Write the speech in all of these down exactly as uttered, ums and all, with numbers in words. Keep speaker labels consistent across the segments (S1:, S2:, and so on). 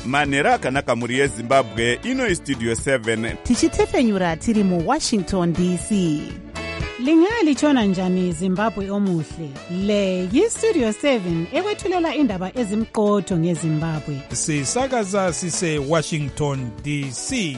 S1: manhero akanaka mhuri yezimbabwe. Ino istudio seven
S2: tichitefenyura tiri muwashington D C.
S3: Lingalitshona njani Zimbabwe omuhle? Le yistudio seven ekwethulela indaba ezimqotho ngeZimbabwe.
S4: Sisakaza sise Washington D C.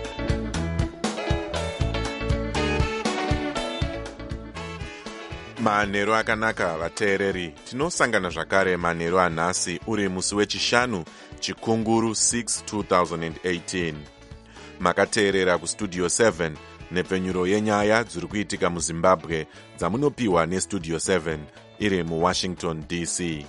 S5: Manhero akanaka vateereri, tinosangana zvakare manhero anhasi uri musi wechishanu chikunguru six two thousand eighteen. Makateerera kustudio seven nepfenyuro yenyaya dziri kuitika muZimbabwe dzamunopiwa nestudio seven iri muWashington D C.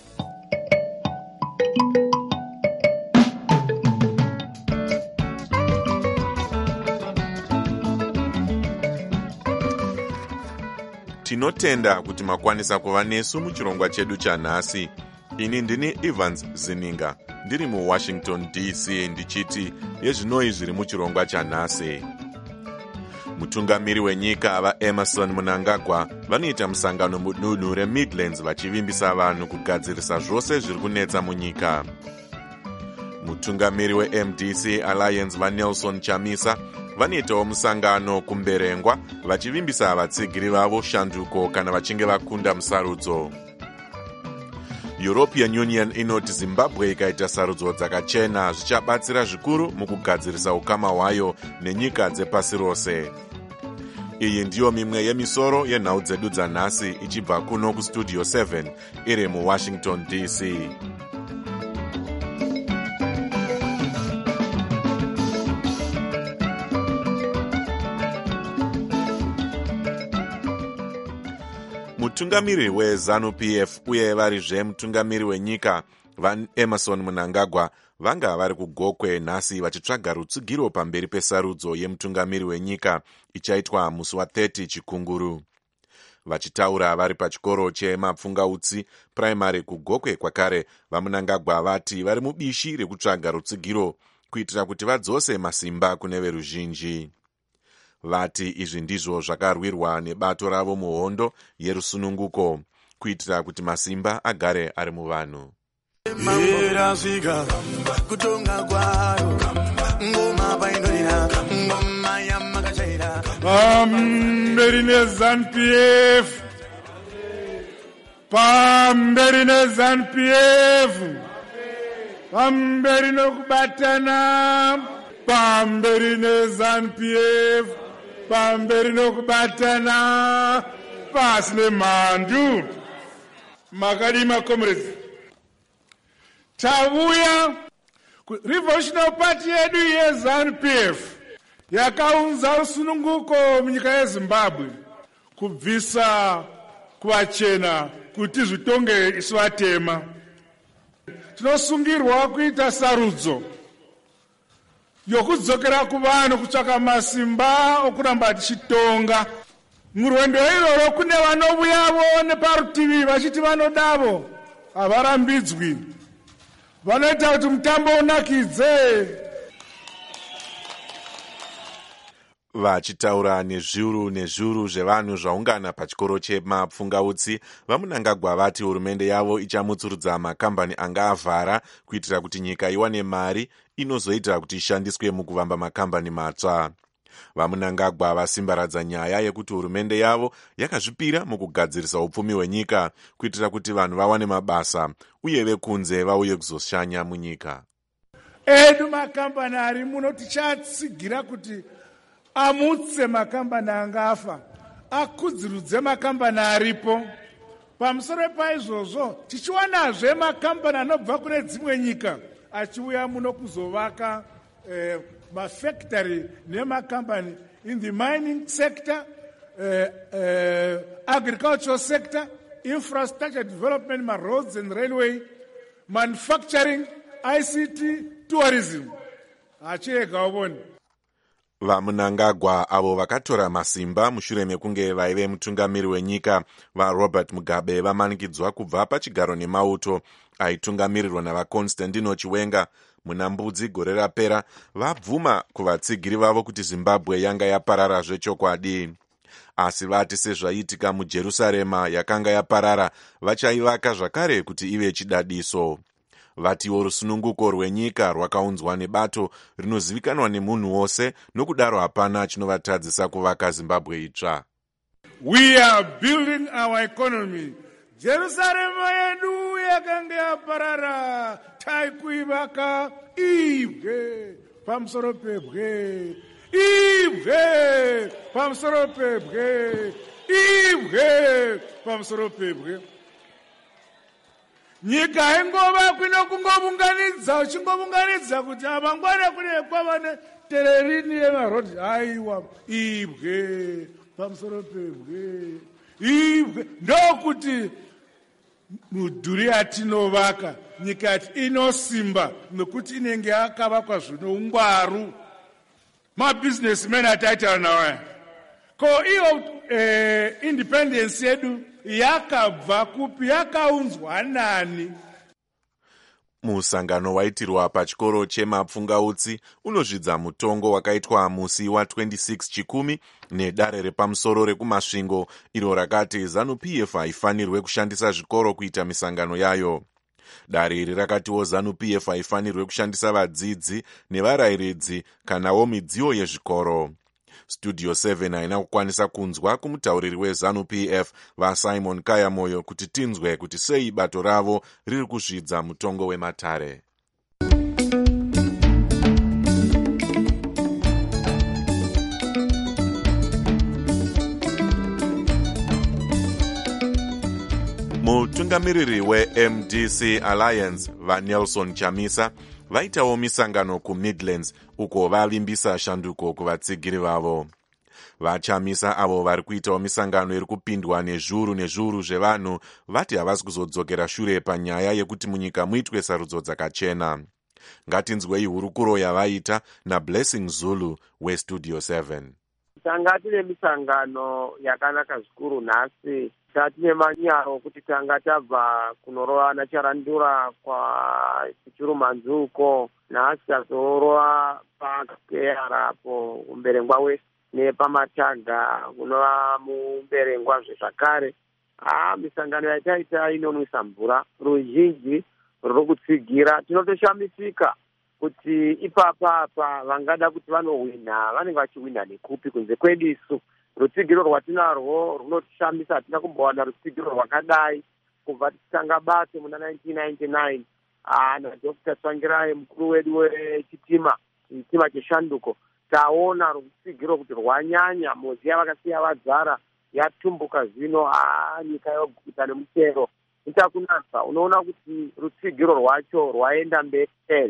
S5: Tinotenda kuti makwanisa kuva nesu muchirongwa chedu chanhasi. Ini ndini Evans Zininga, ndiri muWashington D C ndichiti yezvinoi zviri muchirongwa chanhasi. Mutungamiri wenyika vaEmerson Mnangagwa vanoita musangano mudunhu reMidlands vachivimbisa vanhu kugadzirisa zvose zviri kunetsa munyika. Mutungamiri weM D C Alliance vaNelson Chamisa vanoitawo musangano kumberengwa vachivimbisa vatsigiri vavo shanduko kana vachinge vakunda musarudzo. European Union inoti Zimbabwe ikaita sarudzo dzakachena zvichabatsira zvikuru mukugadzirisa ukama hwayo nenyika dzepasi rose. Iyi ndiyo mimwe yemisoro yenhau dzedu dzanhasi ichibva kuno kustudio seven iri muWashington D C. Mutungamiri weZanu-P F uye varizve mutungamiri wenyika vaEmerson Mnangagwa vanga vari kugokwe nhasi vachitsvaga rutsigiro pamberi pesarudzo yemutungamiri wenyika ichaitwa musi wa30 chikunguru. Vachitaura vari pachikoro chemapfungautsi primary kugokwe kwakare, vaMnangagwa vati vari mubishi rekutsvaga rutsigiro kuitira kuti vadzose masimba kune veruzhinji. Vati izvi ndizvo zvakarwirwa nebato ravo muhondo yerusununguko kuitira kuti masimba agare ari muvanhu.
S6: Pamberi neZanu-P F, pamberi neZanu-P F, pamberi nokubatana, pamberi neZanu-P F, pamberi nokubatana, pasi nemhandu. Makadima comrades, tavuya Revolutionary Party yedu yeZanu-P F yakaunza usununguko munyika yeZimbabwe kubvisa kuvachena kuti zvitonge isu vatema. Tinosungirwa kuita sarudzo yokudzokera kuvanhu kutsvaka masimba okuramba tichitonga. Murwendo iroro kune vanovuyavo neparutivi vachiti vanodavo havarambidzwi, vanoita kuti mutambo unakidze.
S5: Vachitaura nezviuru nezviuru zvevanhu zvaungana pachikoro chemapfungautsi, vaMnangagwa vati hurumende yavo ichamutsurudza makambani anga avhara kuitira kuti nyika iwane mari inozoita kuti ishandiswe mukuvamba makambani matsva. VaMnangagwa vasimbaradza nyaya yekuti hurumende yavo yakazvipira mukugadzirisa upfumi hwenyika kuitira kuti vanhu vawane mabasa uye vekunze vauye kuzoshanya munyika.
S6: Edu makambani ari muno tichatsigira kuti amutse makambani angafa, akudzirudze makambani aripo. Pamusoro paizvozvo tichiwanazve makambani anobva kune dzimwe nyika achiuya muno kuzovaka eh, mafactory nemakambani in the mining sector, uh, uh, agricultural sector, infrastructure development, ma roads and railway, manufacturing, I C T, tourism. Achega uboni.
S5: VaMnangagwa avo vakatora masimba mushure mekunge vaive mutungamiri wenyika vaRobert Mugabe vamanikidzwa kubva pachigaro nemauto aitungamirirwa navaConstantino Chiwenga muna Mbudzi gore rapera, vabvuma kuvatsigiri vavo kuti Zimbabwe yanga yaparara zvechokwadi. Asi vati sezvaitika muJerusarema yakanga yaparara, vachaivaka zvakare kuti ive chidadiso. vatiwo rusununguko rwenyika rwakaunzwa nebato rinozivikanwa nemunhu wose, nokudaro hapana chinovatadzisa kuvaka Zimbabwe itsva.
S6: We are building our economy. Jerusalema yedu yakanga yaparara taikuivaka ibwe pamusoro pebwe, ibwe pamusoro pebwe, ibwe pamusoro pebwe. Nyika ingova kwino kungobunganidza uchingobunganidza kuti amangwana kune kwava netererini yemarodi, aiwa ibwe pamusoro pebwe, ibwe ndokuti mudhuri yatinovaka nyika yati inosimba nokuti inenge yakavakwa zvino ungwaru. Mabusinessmen ataitaura nawo ko iyo eh, independence yedu yakabva kupi, yakaunzwa nani?
S5: Musangano waitirwa pachikoro chemapfungautsi unozvidza mutongo wakaitwa musi wa26 chikumi nedare repamusoro rekumasvingo iro rakati ZANU-P F haifanirwe kushandisa zvikoro kuita misangano yayo. Dare iri rakatiwo ZANU-P F haifanirwe kushandisa vadzidzi nevarayiridzi kanawo midziyo yezvikoro. Studio seven haina kukwanisa kunzwa kumutauriri weZANU-P F vaSimon Kayamoyo kuti tinzwe kuti sei bato ravo riri kuzvidza mutongo wematare. Mutungamiriri we-M D C Alliance vaNelson Chamisa vaitawo misangano kuMidlands uko vavimbisa shanduko kuvatsigiri vavo. VaChamisa avo vari kuitawo misangano iri kupindwa nezvuru nezvuru zvevanhu vati havasi kuzodzokera shure panyaya yekuti munyika muitwe sarudzo dzakachena. Ngatinzwei hurukuro yavaita naBlessing Zulu weStudio seven.
S7: Tanga tine misangano yakanaka zvikuru nhasi. Tatine manyaro kuti tanga tabva kunorova Charandura kwa Chirumanzuko, nhasi tazorova pakeyarapo umberengwa wese nepamataga kunova mumberengwa zvekare. Ah, misangano yataita inonwisa mvura ruzhinji ruri kutsigira. Tinotoshamisika kuti ipapapa vangada kuti vanohwina vanenge vachiwina nekupi kunze kwedu isu. Rutsigiro rwatinarwo runotishamisa, hatina kumbowana rutsigiro rwakadai kubva tichitanga bato muna nineteen ninety-nine. Ah, naDr Tsvangirai mukuru wedu wechitima chitima cheshanduko, taona rutsigiro kuti rwanyanya, moziya vakasiya vadzara yatumbuka zvino. Ah, nyika yoguta nemuchero itakunasa. Unoona kuti rutsigiro rwacho rwaenda mberi.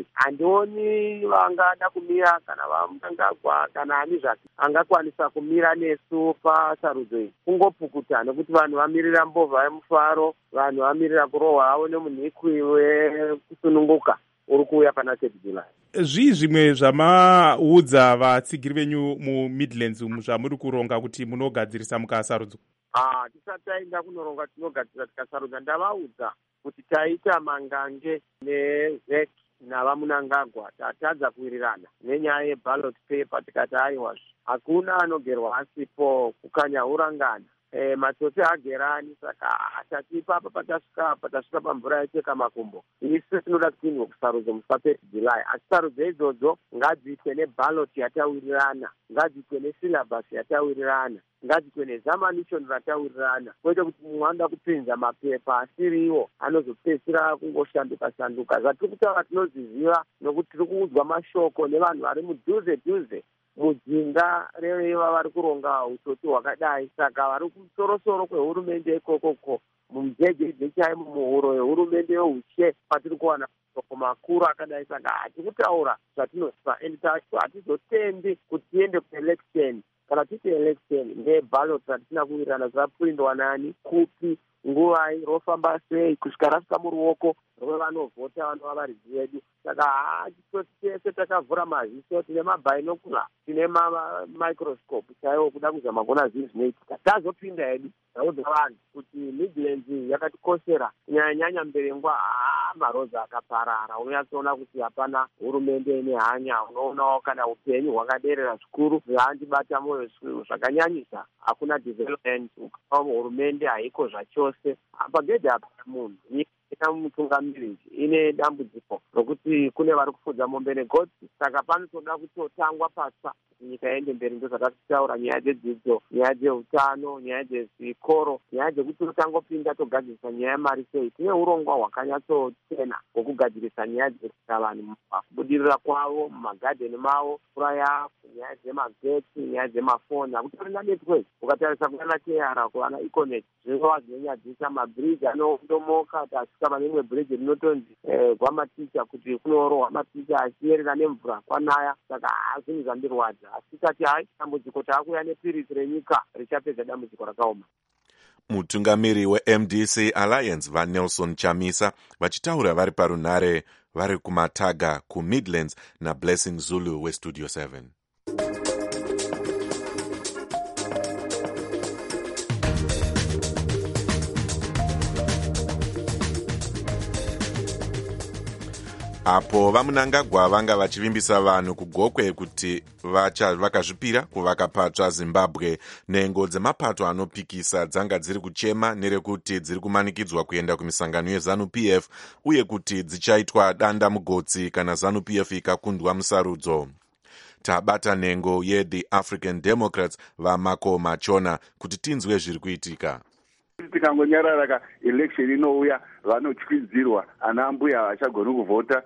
S7: Handioni vangada kumira kana vamungagwa kana ani zvake angakwanisa kumira nesu pasarudzo iyi. Kungopukuta nekuti vanhu vamirira mbovha yemufaro, vanhu vamirira kurohwa havo nemunhikwi wekusununguka uri kuuya pana third July.
S8: Zvii zvimwe zvamaudza vatsigiri venyu muMidlands zvamuri kuronga kuti munogadzirisa mukasarudzo?
S7: Ah, tisati taenda kunoronga tinogadzira tikasarudza. Ndavaudza kuti taita mangange neZek navamunangagwa tatadza kuwirirana nenyaya yeballot paper, tikati aiwa hakuna anogerwa asipo kukanya urangana. E, matsotsi hagerani. Saka tati ipapa patasvika patasvika pamvura yacheka makumbo, isu tinoda kutinhwa kusarudzo musi third July. Asi sarudzo idzodzo ngadziitwe neballot yatawirirana, ngadziitwe nesyllabus yatawirirana, ngadziitwe nezamanishoni ratawirirana, kwete kuti mumwe anoda kupinza mapepa asiriwo anozopedzisira kungoshanduka shanduka. Zvatiri kutaura tinoziziva nokuti tiri kuudzwa mashoko nevanhu vari mudhuze dhuze mujinga reveva vari kuronga utsotsi hwakadai. Saka vari kusorosoro kwehurumende ikokoko mumujejeje chaimo muhuro yehurumende yeushe patiri kuwana mashoko makuru akadai. Saka hatikutaura zvatinoziva ende hatizotendi kuti tiende kuelection. Kana titi election neballot ratisina kuwirirana zvapurindwa nani, kupi, nguvai, rofamba sei, kusvika rasvika muruoko rwevanovhota vanova varidzi vedu. Saka hatitoti tese takavhura maziso, tine mabinocular, tine mamicroscope chaiwo kuda kuzama kuona zvinhu zvinoitika. Tazopinda hedu taudza vanhu kuti Midlands yakatikoshera kunyanya-nyanya mberengwa. Ah, maroza akaparara. Unonyatsoona kuti hapana hurumende ine hanya. Unoonawo kana upenyu hwakaderera zvikuru zvaandibata moyo zvakanyanyisa. Hakuna development, hurumende haiko zvachose. Pagedhi hapana munhu. Nyika mutungamiriri ine dambudziko rokuti kune vari kufudza mombe negodzi. Saka panotoda kutotangwa patsva kuti nyika iende mberi. Ndo zvakataura nyaya dzedzidzo, nyaya dzeutano, nyaya dzezvikoro, nyaya dzekuti totangopinda togadzirisa nyaya yemari sei. Tine urongwa hwakanyatsochena hwekugadzirisa nyaya dzekuita vanhu kubudirira kwavo mumagadheni mavo, mvura yapo, nyaya dzemagetsi, nyaya dzemafoni. Hakutorina network. Ukatarisa kuvana teara kuvana econet zvinova zvinonyadzisa. Mabhiriji anondomoka tasvika pane rimwe bhiriji rinotonzi gwamaticha kuti kunorohwa maticha achiyerera nemvura kwanaya. Saka zvinhu zvandirwadza, asi tati hai dambudziko taakuya nepirisi renyika richapedza dambudziko rakaoma.
S5: Mutungamiri we-M D C Alliance vaNelson Chamisa vachitaura vari parunhare vari kuMataga kuMidlands naBlessing Zulu weStudio seven. Apo vaMunangagwa vanga vachivimbisa vanhu kugokwe kuti vakazvipira kuvaka patsva Zimbabwe, nhengo dzemapato anopikisa dzanga dziri kuchema nerekuti dziri kumanikidzwa kuenda kumisangano yeZanu-P F uye kuti dzichaitwa danda mugotsi kana Zanu-P F ikakundwa musarudzo. Tabata nhengo yeThe African Democrats vaMako Machona kuti tinzwe zviri kuitika.
S9: Tikangonyarara ka election inouya vanotyidzirwa ana ambuya havachagoni kuvhota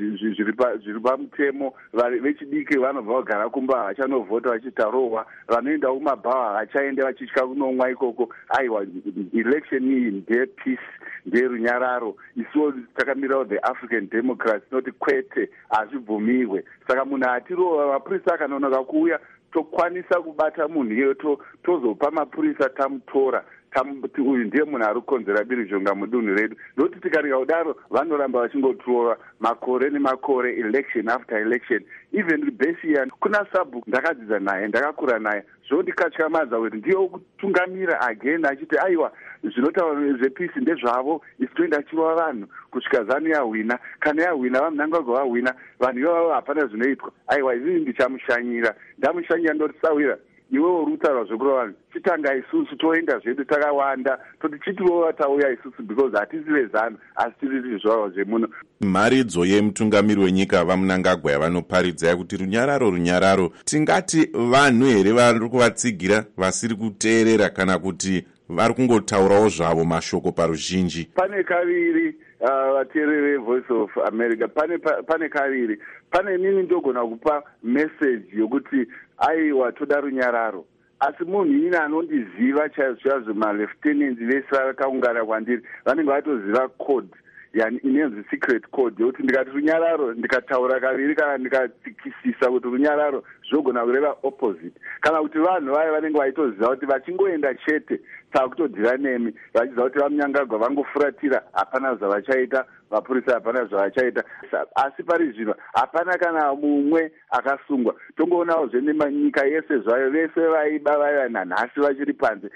S9: zviri pamutemo, vechidiki vanobva vagara kumba havachanovhota vachitarohwa, vanoenda kumabhawa havachaende vachitya kunomwa ikoko. Aiwa, election iyi ndepeace, nderunyararo. Isuwo takamirawo The African Democrats tinoti kwete, hazvibvumirwe. Saka munhu atirova mapurisa akanonoka kuuya tokwanisa kubata munhu iye tozopa mapurisa tamutora tamuti uyu ndiye munhu ari kukonzera birizhonga mudunhu redu. Ndokuti tikarega kudaro vanoramba vachingotrova makore nemakore, election after election. Even Rebesian kuna Sabu ndakadzidza naye, ndakakura naye, zvondikatyamadza kuti ndiye okutungamira again achiti aiwa zvinotaura zvepeace ndezvavo, isi toenda chirova vanhu kusvika Zanu yahwina. Kana yahwina vaMunangagwa vahwina, vanhu ivavo hapana zvinoitwa. Aiwa, izvi ndichamushanyira, ndamushanyira ndoti sawira iwewo rutaura zvekurova vanhu, chitanga isusu toenda zvedu takawanda, toti chitiwo tauya isusu because hatisi vezanu asi tiri zvavo zvemuno.
S5: Mharidzo yemutungamiri wenyika vaMunangagwa yavanoparidza kuti runyararo runyararo, tingati vanhu here vari kuvatsigira vasiri kuteerera kana kuti vari kungotaurawo zvavo mashoko paruzhinji?
S9: Pane kaviri vateereri veVoice of America, pane pane kaviri. Pane nini ndogona kupa message yokuti aiwa toda runyararo, asi munhu ine anondiziva chaizvo malieutenants vese vakaungana kwandiri vanenge vatoziva code yani inonzi secret code yokuti ndikati runyararo ndikataura kaviri kana ndikatsikisisa kuti runyararo zvogona kureva opposite, kana kuti vanhu vaya vanenge vaitoziva kuti vachingoenda chete takutodhira nemi vachiziva kuti vaMunangagwa vangofuratira hapana zvavachaita, mapurisa hapana zvavachaita. Asi pari zvino hapana kana mumwe akasungwa. Tongoonawo zvenyika yese zvayo vese vaiba vaya nanhasi vachiri panze.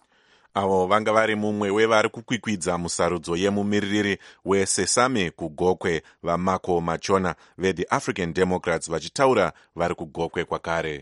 S5: Avo vanga vari mumwe wevari kukwikwidza musarudzo yemumiririri weSesame kugokwe vaMako Machona veThe African Democrats vachitaura vari kugokwe kwakare.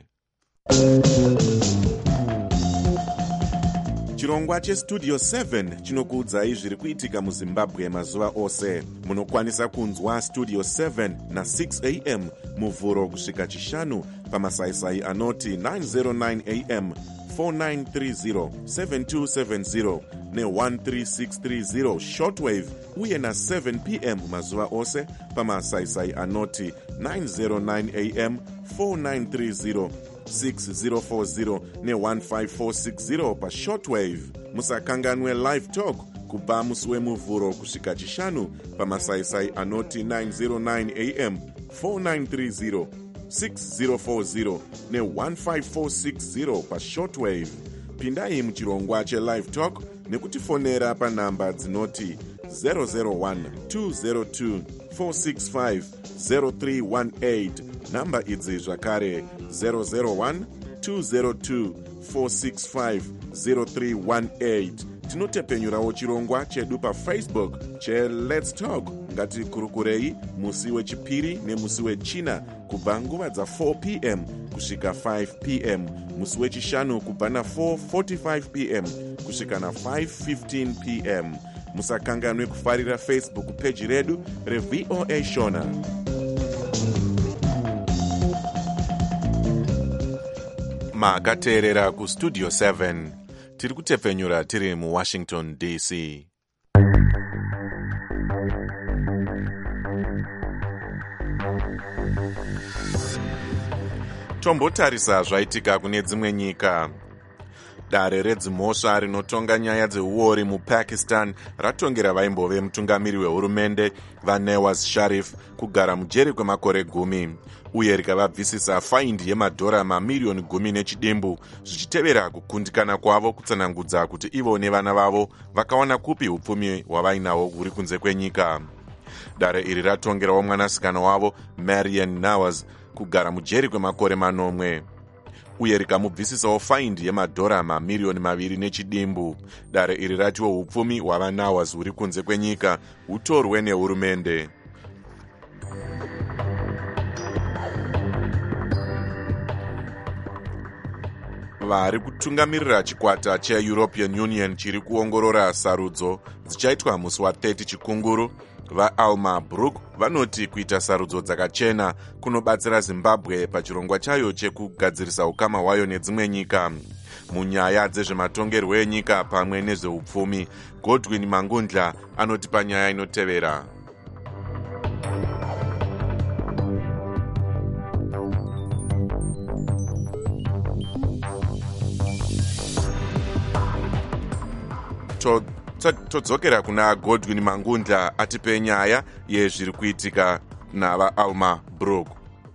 S5: Chirongwa cheStudio seven chinokuudzai zviri kuitika muZimbabwe mazuva ose. Munokwanisa kunzwa Studio seven na six a m muvhuro kusvika chishanu pamasaisai anoti nine oh nine a m, four nine three zero, seven two seven zero ne one three six three zero shortwave uye na seven p m mazuva ose pamasaisai anoti nine oh nine a m, four nine three zero, six zero four zero ne one five four six zero pa shortwave. Musakanganwe live talk kubva musi wemuvhuro kusvika chishanu pamasaisai anoti nine oh nine a m, four nine three zero, six zero four zero ne one five four six zero pa shortwave. Pindai muchirongwa chelive talk nekutifonera panhamba dzinoti zero zero one, two zero two, four six five, zero three one eight. Namba idzi zvakare zero zero one, two zero two, four six five, zero three one eight. Tinotepenyurawo chirongwa chedu paFacebook che Let's Talk. Ngati kurukurei musi wechipiri nemusi wechina kubva nguva dza four p m kusvika five p m, musi wechishanu kubva na four forty-five p m kusvika na five fifteen p m.
S1: musakanganwe kufarira Facebook peji redu reV O A Shona. Makateerera ku Studio seven. Tiri kutepfenyura tiri mu Washington D C. Tombotarisa zvaitika kune dzimwe nyika. Dare redzimhosva rinotonga nyaya dzeuori muPakistan ratongera vaimbove mutungamiri wehurumende vaNawaz Sharif kugara mujeri kwemakore gumi, uye rikavabvisisa faindi yemadhora mamiriyoni gumi nechidimbu, zvichitevera kukundikana kwavo kutsanangudza kuti ivo nevana vavo vakawana kupi upfumi hwavainawo huri kunze kwenyika. Dare iri ratongerawo mwanasikana wavo Marian Nawaz kugara mujeri kwemakore manomwe, uye rikamubvisisawo faindi yemadhora mamiriyoni maviri nechidimbu. Dare iri ratiwo upfumi hwavaNawaz huri kunze kwenyika hutorwe nehurumende. Vari kutungamirira chikwata cheEuropean Union chiri kuongorora sarudzo dzichaitwa musi wa-thirty chikunguru, vaAlma Brook vanoti kuita sarudzo dzakachena kunobatsira Zimbabwe pachirongwa chayo chekugadzirisa ukama hwayo nedzimwe nyika. Munyaya dzezvematongerwo enyika pamwe nezveupfumi, Godwin Mangundla anoti panyaya inotevera. Todzokera kuna Godwin Mangundla atipe nyaya yezviri kuitika navaAlma Brook.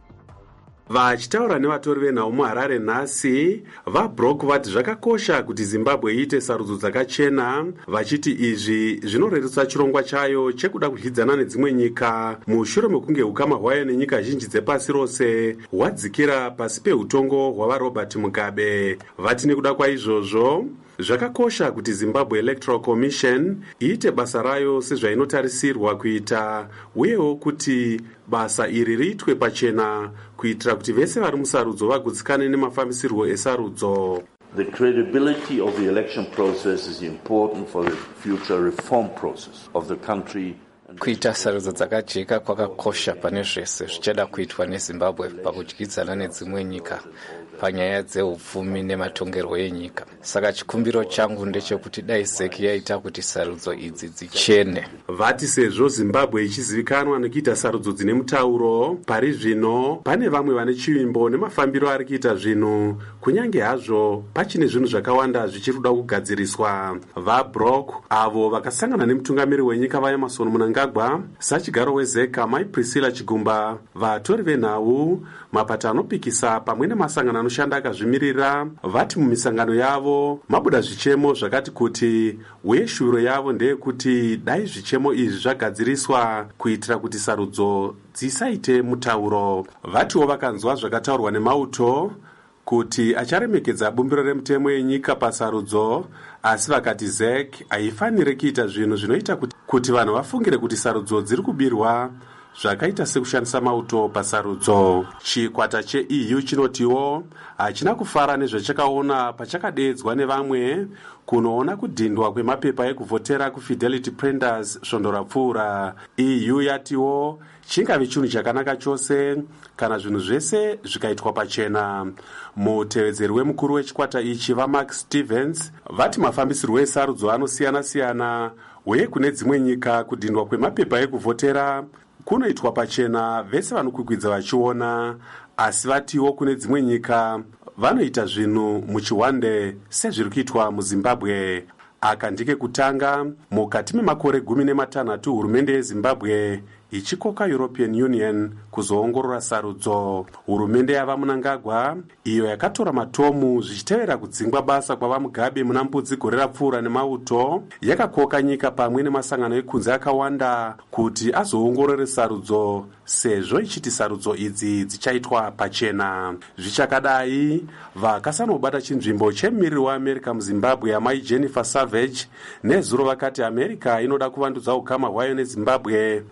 S10: Vachitaura nevatori venhau muHarare nhasi, vaBrook vati zvakakosha kuti Zimbabwe iite sarudzo dzakachena, vachiti izvi zvinorerutsa chirongwa chayo chekuda kudyidzana nedzimwe nyika mushure mekunge ukama hwayo nenyika zhinji dzepasi rose hwadzikira pasi peutongo hwavaRobert Mugabe. Vati nekuda kwaizvozvo zvakakosha kuti Zimbabwe Electoral Commission iite basa rayo sezvainotarisirwa kuita, uyewo kuti basa iri riitwe pachena kuitira kuti vese vari musarudzo vagutsikane nemafambisirwo esarudzo.
S11: The credibility of the election process is important for the future reform process of the country.
S12: Kuita sarudzo dzakajeka kwakakosha pane zvese zvichada kuitwa neZimbabwe pakudyidzana nedzimwe nyika panyaya dzeupfumi nematongerwo enyika. Saka chikumbiro changu ndechekuti dai S E C yaita kuti sarudzo idzi dzichene.
S10: Vati sezvo Zimbabwe ichizivikanwa nekuita sarudzo dzine mutauro, pari zvino pane vamwe vane chivimbo nemafambiro ari kuita zvinhu, kunyange hazvo pachine zvinhu zvakawanda zvichiri kuda kugadziriswa. VaBrook avo vakasangana nemutungamiri wenyika vaEmmerson Mnangagwa, sachigaro weZeka Mai Priscilla Chigumba, vatori venhau, mapata anopikisa pamwe nemasangano anoshanda akazvimirira, vati mumisangano yavo mabuda zvichemo zvakati kuti uye shuro yavo ndeyekuti dai zvichemo izvi zvagadziriswa kuitira kuti sarudzo dzisaite mutauro. Vatiwo vakanzwa zvakataurwa nemauto kuti acharemekedza bumbiro remutemo yenyika pasarudzo, asi vakati Z E C haifaniri kuita zvinhu zvinoita kuti, kuti vanhu vafungire kuti sarudzo dziri kubirwa zvakaita sekushandisa mauto pasarudzo. Chikwata cheE U chinotiwo hachina kufara nezvachakaona pachakadeedzwa nevamwe kunoona kudhindwa kwemapepa ekuvhotera kuFidelity Printers svondo rapfuura. E U yatiwo chingave chinhu chakanaka chose kana zvinhu zvese zvikaitwa pachena. Mutevedzeri wemukuru wechikwata ichi vaMark Stevens vati mafambisirwo esarudzo anosiyana-siyana, uye kune dzimwe nyika kudhindwa kwemapepa ekuvhotera kunoitwa pachena vese vanokwikwidzwa vachiona, asi vatiwo kune dzimwe nyika vanoita zvinhu muchiwande sezviri kuitwa muZimbabwe. Aka ndike kutanga mukati memakore gumi nematanhatu hurumende yeZimbabwe ichikoka European Union kuzoongorora sarudzo. Hurumende yavaMnangagwa iyo yakatora matomu zvichitevera kudzingwa basa kwavaMugabe muna mbudzi gore rapfuura nemauto, yakakoka nyika pamwe nemasangano ekunze akawanda kuti azoongorore sarudzo, sezvo ichiti sarudzo idzi dzichaitwa pachena. Zvichakadai, vakasanobata chinzvimbo chemumiriri weAmerica muZimbabwe amai Jennifer Savage nezuro vakati America inoda kuvandudza ukama hwayo neZimbabwe zvisinei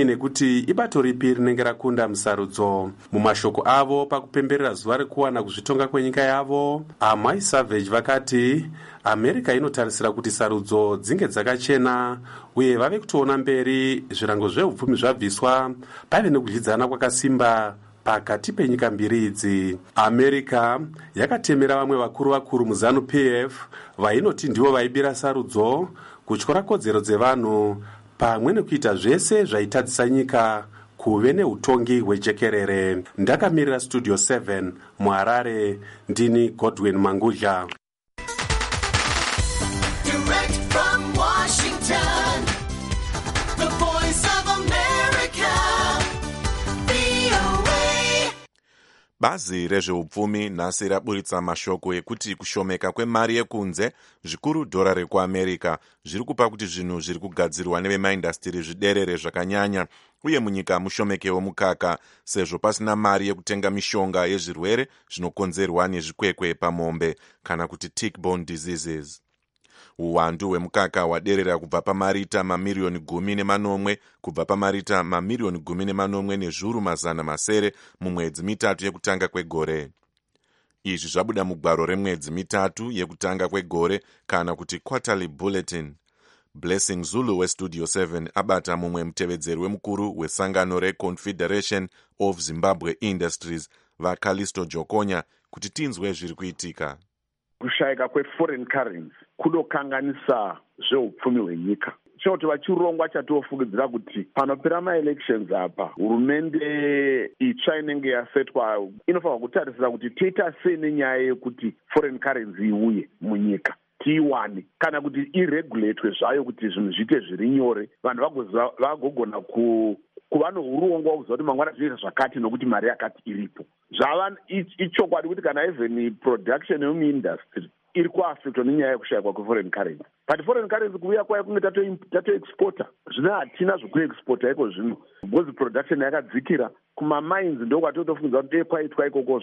S10: nekuti ibato ripi rinenge rakunda musarudzo. Mumashoko avo pakupemberera zuva rekuwana kuzvitonga kwenyika yavo, Amai Savage vakati America inotarisira kuti sarudzo dzinge dzakachena uye vave kutoona mberi zvirango zveupfumi zvabviswa pave nekudyidzana kwakasimba pakati penyika mbiri idzi. America yakatemera vamwe vakuru vakuru muzanu P F vainoti ndivo vaibira sarudzo kutyora kodzero dzevanhu pamwe nekuita zvese zvaitadzisa nyika kuve neutongi hwejekerere. Ndakamirira Studio seven muHarare, ndini Godwin Mangudla.
S13: Direct from Washington, the voice of America, V O A.
S1: Bazi rezveupfumi nhasi raburitsa mashoko ekuti kushomeka kwemari yekunze, zvikuru dhora rekuamerica, zviri kupa kuti zvinhu zviri kugadzirwa nevemaindastiri zviderere zvakanyanya, uye munyika mushomekewo mukaka sezvo pasina mari yekutenga mishonga yezvirwere zvinokonzerwa nezvikwekwe pamombe kana kuti tick-borne diseases. Uwandu hwemukaka hwaderera kubva pamarita mamiriyoni gumi nemanomwe kubva pamarita mamiriyoni gumi nemanomwe nezvuru mazana masere mumwedzi mitatu yekutanga kwegore. Izvi zvabuda mugwaro remwedzi mitatu yekutanga kwegore kana kuti quarterly bulletin. Blessing Zulu weStudio seven abata mumwe mutevedzeri wemukuru wesangano reConfederation of Zimbabwe Industries vaCallisto Jokonya kuti tinzwe zviri kuitika.
S9: Kushayika kweforeign currency kunokanganisa zveupfumi hwenyika. Choti vachirongwa chatofugidzira kuti panopera maelections apa hurumende itsva inenge yasetwa inofanira kutarisira kuti toita sei nenyaya yekuti foreign currency iuye munyika tiiwane kana kuti iregulatwe zvayo kuti zvinhu zviite zviri nyore, vanhu vagogona ku kuva nourongwa kuziva kuti mangwana zvinoita zvakati nokuti mari yakati iripo. Zvava ichokwadi kuti kana even production yemuindustry iri kuafectwa nenyaya yekushayikwa kweforeign currency. But foreign currency kuuya kwayo kunge tatoexporta, zvino hatina zvekuexporta iko zvino because production yakadzikira kumamines ndokwatotofunza kuti kwaitwa ikoko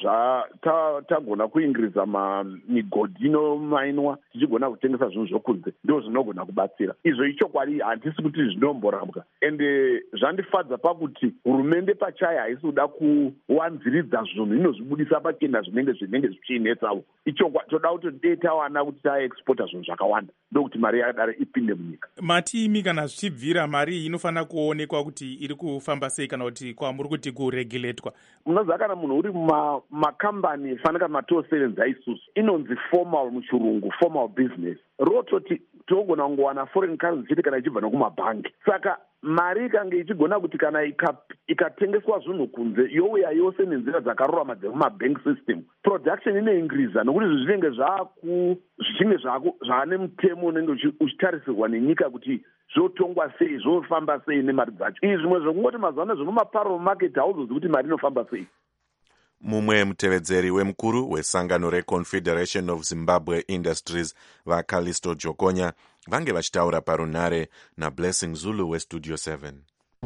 S9: tagona kuingiriza migodhi inomainwa tichigona kutengesa zvinhu zvokunze ndo zvinogona kubatsira. Izvo ichokwadi handisi kuti zvinomborambwa ende zvandifadza pakuti hurumende pachayo haisi kuda kuwanziridza zvinhu inozvibudisa pachena zvinenge zvinenge zvichiinetsawo. Ichokwadi toda kuti dei tawana kuti taexporta zvinhu zvakawanda ndokuti mari yakadaro ipinde munyika.
S8: Matimi kana zvichibvira mari inofanira kuonekwa kuti iri kufamba sei kana kuti kwamuri kuti kuregulatwa.
S9: Unoziva kana munhu uri mumakambani fanira matosevenza isusu inonzi formal muchirungu, formal business. Rototi togona kungowana foreign currency chete kana ichibva nokumabhangi. Saka mari ikange ichigona kuti kana ikatengeswa zvinhu kunze youya yose nenzira dzakarurama dzekumabank system, production inoingiriza nokuti zvi zvinenge zvaku zvichinge zvaane mutemo unenge uchitarisirwa nenyika kuti zvotongwa sei, zvofamba sei nemari dzacho. Izvi zvimwe zvekungoti mazana zvinomaparallel market hauzozi kuti mari inofamba sei.
S1: Mumwe mutevedzeri wemukuru wesangano reConfederation of Zimbabwe Industries vaCallisto Jokonya vange vachitaura parunhare naBlessing Zulu weStudio seven.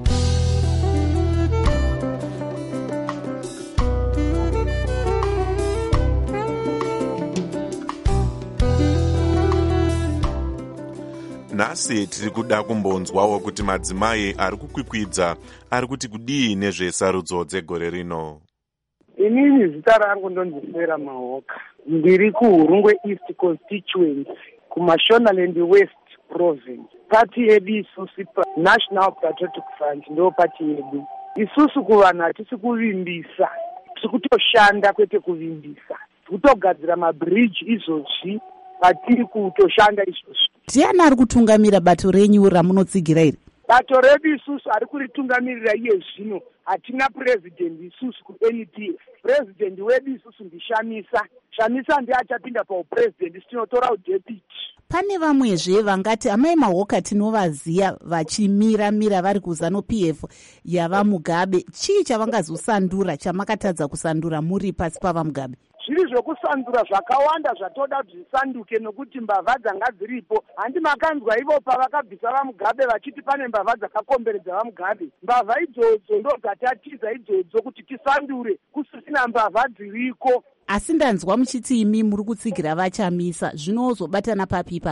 S1: Nhasi tiri kuda kumbonzwawo kuti madzimai ari kukwikwidza ari kuti kudii nezvesarudzo dzegore rino.
S14: Inini zita rangu ndonzisera Mahoka, ndiri kuHurungwe East Constituency kuMashonaland West Province. Pati yedu isusu National Patriotic Front ndo pati yedu. Isusu kuvanhu hatisi kuvimbisa, tiri kutoshanda kwete kuvimbisa, tiri kutogadzira mabridge izvozvi patiri kutoshanda izvozvi.
S2: Ndiani ari kutungamira bato renyu ramunotsigira iri?
S14: Bato redu isusu ari kuritungamirira iye zvino hatina president isusu ku-N P F. President wedu isusu ndishamisa. Shamisa ndiye achapinda paupresident tinotora udepute.
S2: Pane vamwezve vangati amai Mahoka tinovaziya vachimira-mira vari kuZanu-P F yavaMugabe. Chii chavangazosandura chamakatadza kusandura muri pasi pavaMugabe?
S14: Zviri zvokusandura zvakawanda zvatoda kuti zvisanduke nokuti mbavha dzanga dziripo. Handi makanzwa ivo pavakabvisa vaMugabe vachiti pane mbavha dzakakomberedza vaMugabe. Mbavha idzodzo ndo dzatatiza idzodzo kuti tisandure kusisina mbavha dziriko.
S2: Asi ndanzwa muchiti imi muri kutsigira vachamisa, zvinozobatana papi ipapa?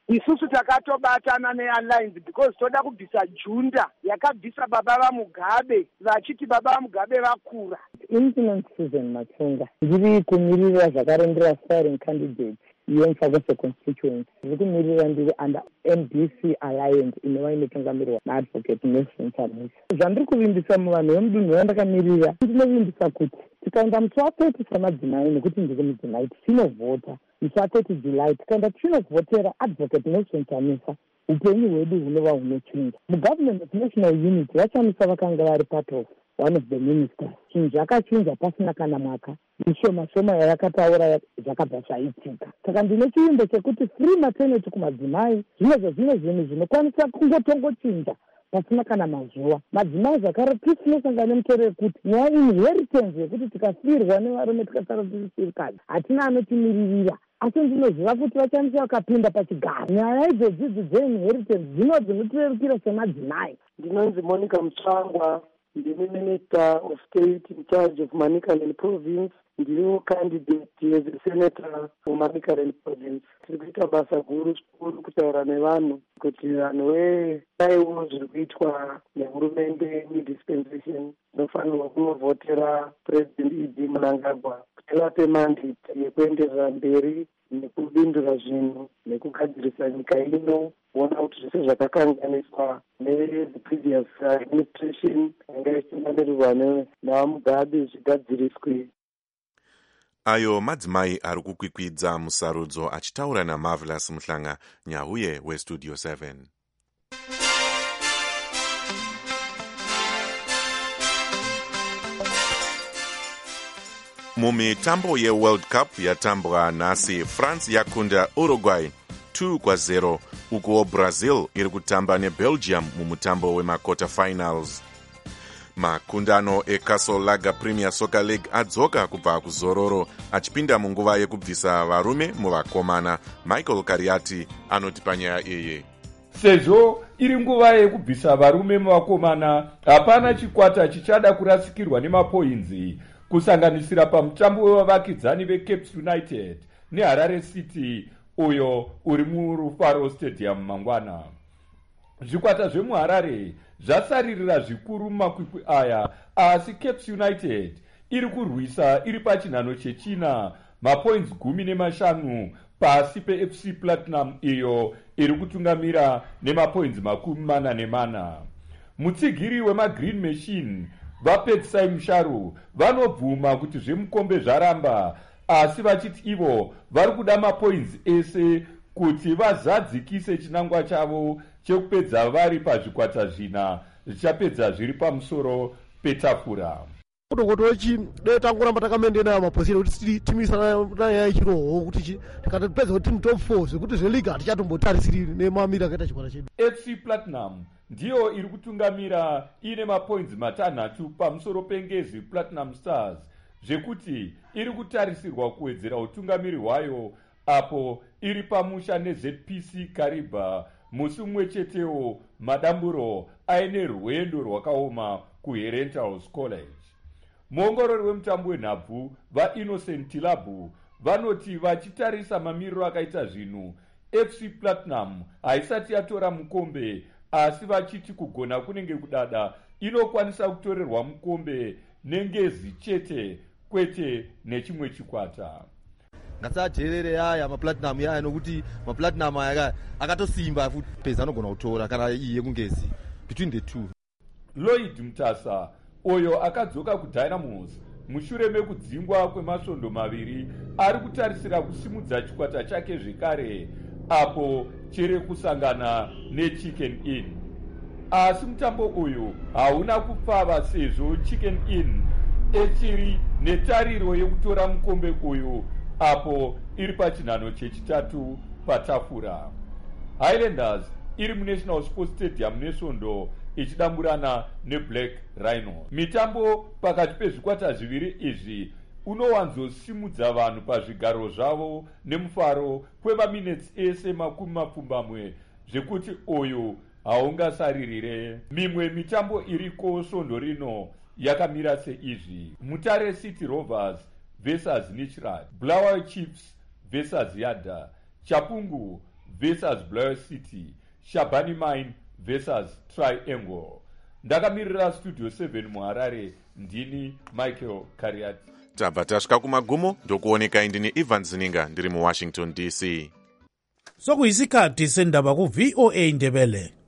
S14: isusu takatobatana nealliance because toda kubvisa junda yakabvisa baba vamugabe vachiti baba vamugabe vakura.
S15: Infinite Susan Matsunga ndiri kumirira zvakarembera aspiring candidate yemfakose constituency ndiri kumirira ndiri under M D C alliance inova inotungamirwa naadvocate Nelson Chamisa. Zvandiri kuvimbisa muvanhu vemudunhu vandakamirira ndinovimbisa kuti tikaenda musi wathirty samadzimai nekuti ndiri mudzimai tichinovhota musi wathirty July tikaenda tichinovhotera advocate Nelson Chamisa upenyu hwedu hunova hunochinja. Mugovernment of National Unity vachamisa vakanga vari part of one of the ministers. Chinhu zvakachinja pasina kana mwaka. Mishoma shoma yayakataura zvakabva zvaitika. Saka ndine chivimbo chekuti free maternity kumadzimai zvinezvo zvimwe zvinhu zvinokwanisa kungotongochinja pasina kana mazuva. Madzimai zvakare tisinosangana nemutoro yekuti nyaya inheritance yekuti tikafirwa nevarume tikasara tisirikadzi hatina anotimiririra. Asi ndinoziva kuti vachamisa vakapinda pachigaro. Nyaya idzodzidzi dzeinheritance dzino dzinotirerukira semadzimai.
S16: Ndinonzi Monica Mutsvangwa, ndini Minister of State in charge of Manicaland Province. Ndiriwo candidate as a senator for Manicaland Province. Tiri kuita basa guru zvikuru kutaura nevanhu kuti vanhu vedaiwo zviri kuitwa nehurumende mudispensation inofanirwa kunovhotera President E D Mnangagwa kuti vape mandate yekuenderera mberi nekubindura zvinhu nekugadzirisa nyika ino kuona kuti zvese zvakakanganiswa ne-the previous administration yanga ichitungamirirwa navamugabe zvigadziriswe.
S1: Ayo madzimai ari kukwikwidza musarudzo achitaura naMarvelous Muhlanga, nyahuye westudio seven. Mumitambo yeWorld Cup yatambwa nhasi, France yakunda Uruguay two kwa zero, uko Brazil iri kutamba neBelgium mumutambo wemakota finals. Makundano eCastle Lager Premier Soccer League adzoka kubva kuzororo achipinda munguva yekubvisa varume muvakomana. Michael Kariati anoti panyaya iyi.
S17: Sezvo iri nguva yekubvisa varume muvakomana, hapana chikwata chichada kurasikirwa nemapoinzi, kusanganisira pamutambo wevavakidzani veCape United neHarare City uyo uri muRufaro Stadium mangwana. Zvikwata zvemuHarare zvasaririra zvikuru mumakwikwi aya, asi Cape United iri kurwisa iri pachinhano chechina mapoints gumi nemashanu pasi peF C Platinum iyo iri kutungamira nemapoints makumi mana nemana. Mutsigiri wemaGreen Machine vapedzisai musharu vanobvuma kuti zvemukombe zvaramba, asi vachiti ivo vari kuda mapoints ese kuti vazadzikise chinangwa chavo chekupedza vari pazvikwata zvina zvichapedza zviri pamusoro petafura.
S18: Kutokotochi deta ngoramba takamendena maposiro kuti timisana naye ichiroho kuti tikatopedza kuti team top four zvekuti zveliga tichatombotarisiri nemamira akaita chikwata chedu.
S17: F C Platinum ndiyo iri kutungamira ine mapoints matanhatu pamusoro pengezi Platinum Stars, zvekuti iri kutarisirwa kuwedzera utungamiri hwayo apo iri pamusha neZ P C Kariba musi umwe chetewo madamburo aine rwendo rwakaoma kuHerentals College. Muongorori wemutambo wenhabvu vaInnocent Tilabu vanoti vachitarisa mamiriro akaita zvinhu, F C Platinum haisati yatora mukombe, asi vachiti kugona kunenge kudada inokwanisa kutorerwa mukombe nengezi chete kwete nechimwe chikwata.
S19: Ngasateerere yaya maplatinum yaya nokuti maplatinum aya akatosimba futi peza anogona kutora kana iye kungezi between the two.
S17: Lloyd Mtasa oyo akadzoka kuDynamos mushure mekudzingwa kwemasvondo maviri ari kutarisira kusimudza chikwata chake zvekare apo chere kusangana neChicken Inn. Asi mutambo uyu hauna kupfava sezvo Chicken Inn echiri netariro yekutora mukombe uyu apo iri pachinhano chechitatu patafura. Highlanders iri muNational Sports Stadium nesvondo ichidamburana neBlack Rhinos. Mitambo pakati pezvikwata zviviri izvi unowanzosimudza vanhu pazvigaro zvavo nemufaro kwemaminutes ese makumi mapfumbamwe, zvekuti uyu haungasaririre. Mimwe mitambo iriko svondo rino yakamira seizvi: Mutare City Rovers versus Nichrat, Bulawayo Chiefs versus Yada, Chapungu versus Blair City, Shabani Mine versus Triangle. Ndakamirira studio seven muharare, ndini Michael Kariati.
S1: tabva tasvika kumagumo ndokuoneka ndini Ivan Zininga ndiri muWashington D C.
S4: sokuyisikhathi sendaba ku-V O A Ndebele.